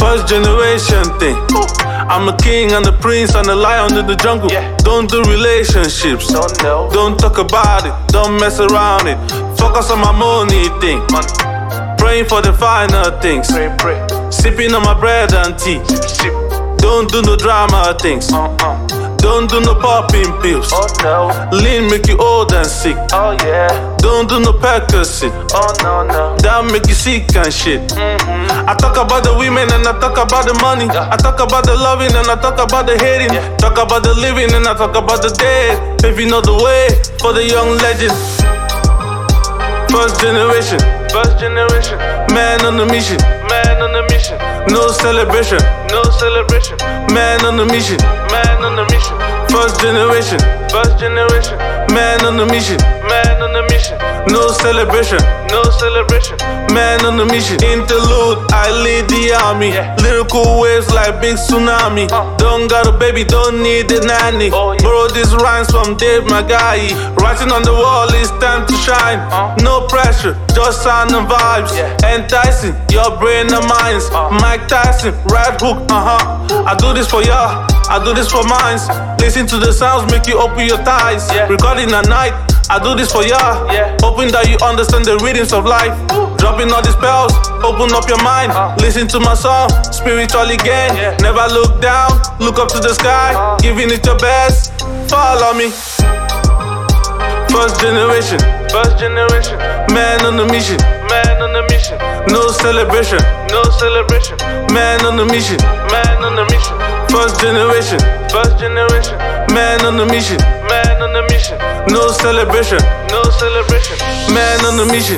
First generation thing. I'm a king and the prince and the lion in the jungle. Don't do relationships. Don't talk about it. Don't mess around it. Focus on my money thing. Praying for the final things. Sipping on my bread and tea. Don't do no drama things. Don't do no popping pills. Lean make you old and sick. Don't do no Percocet. That make you sick and shit. I talk about the women and I talk about the money. I talk about the loving and I talk about the hating. Talk about the living and I talk about the dead. Paving all the way for the young legend. First generation. Man on a mission. No celebration. Man on a mission. First generation. Man on a mission. No celebration. Man on a mission. Interlude, I lead the army. Lyrical waves like big tsunami. Don't got a baby, don't need a nanny. Borrow these rhymes from Dave Magai. Writing on the wall, it's time to shine. No pressure, just sound and vibes. Enticing your brain and minds. Mike Tyson, right hook, I do this for y'all, I do this for minds. Listen to the sounds, make you open your thighs. Recording at night, I do this for y'all. Hoping that you understand the rhythms of life. Dropping all the spells, open up your mind. Listen to my song, spiritually gain. Never look down, look up to the sky. Giving it your best, follow me. First generation. Man on a mission. No celebration. Man on a mission. First generation. Man on a mission. No celebration. Man on a mission.